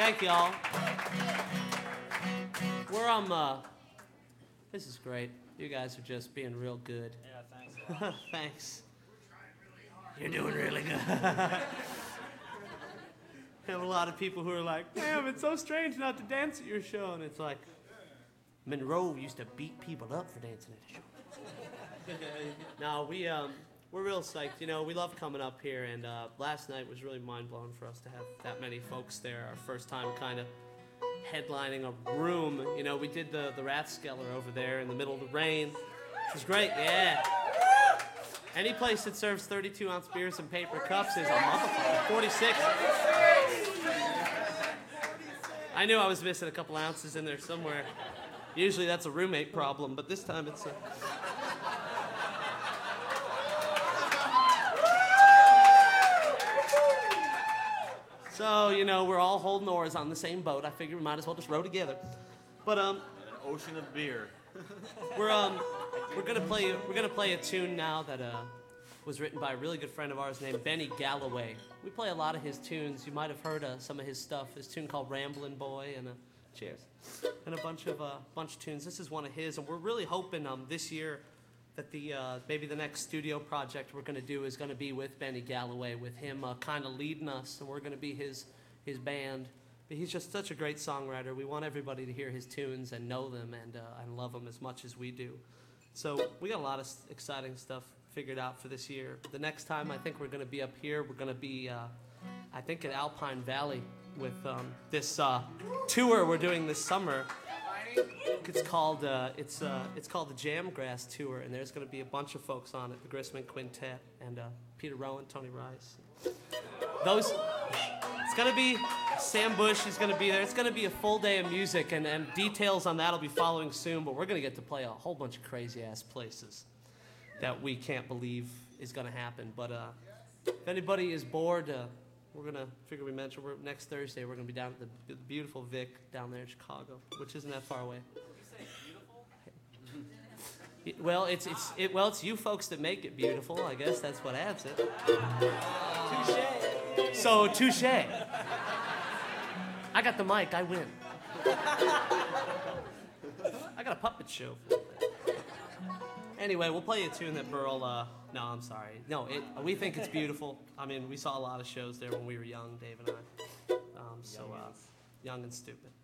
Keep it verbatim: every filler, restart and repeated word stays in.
Thank y'all. We're um. Uh, this is great. You guys are just being real good. Yeah, thanks a lot. Thanks. You're doing really good. I have a lot of people who are like, damn, it's so strange not to dance at your show. And it's like, Monroe used to beat people up for dancing at the show. No, we, um, we're real psyched. You know, we love coming up here. And uh, last night was really mind-blowing for us to have that many folks there. Our first time kind of headlining a room. You know, we did the, the Rathskeller over there in the middle of the rain. It was great, yeah. Any place that serves thirty-two ounce beers and paper cups is a motherfucker. forty-six. I knew I was missing a couple ounces in there somewhere. Usually that's a roommate problem, but this time it's a... So, you know, we're all holding oars on the same boat. I figure we might as well just row together. But, um... An ocean of beer. We're um we're gonna play we're gonna play a tune now that uh was written by a really good friend of ours named Benny Galloway. We play a lot of his tunes. You might have heard uh, some of his stuff. His tune called Ramblin' Boy and a cheers and a bunch of uh bunch of tunes. This is one of his, and we're really hoping um this year that the uh, maybe the next studio project we're gonna do is gonna be with Benny Galloway, with him uh, kind of leading us, and we're gonna be his his band. He's just such a great songwriter. We want everybody to hear his tunes and know them and uh, and love them as much as we do. So we got a lot of exciting stuff figured out for this year. The next time I think we're going to be up here, we're going to be, uh, I think, at Alpine Valley with um, this uh, tour we're doing this summer. It's called uh, it's uh, it's called the Jamgrass Tour, and there's going to be a bunch of folks on it: the Grissman Quintet and uh, Peter Rowan, Tony Rice. Those. It's going to be Sam Bush is going to be there. It's going to be a full day of music, and, and details on that will be following soon, but we're going to get to play a whole bunch of crazy-ass places that we can't believe is going to happen. But uh, if anybody is bored, uh, we're going to figure we mentioned we're, next Thursday we're going to be down at the, the beautiful Vic down there in Chicago, which isn't that far away. Did you say beautiful? Well, it's it's it, well, it's you folks that make it beautiful. I guess that's what adds it. Touche. So, touche. I got the mic. I win. I got a puppet show. Anyway, we'll play a tune that Burl, uh, no, I'm sorry. No, it, we think it's beautiful. I mean, we saw a lot of shows there when we were young, Dave and I. Um, so, uh, young and stupid.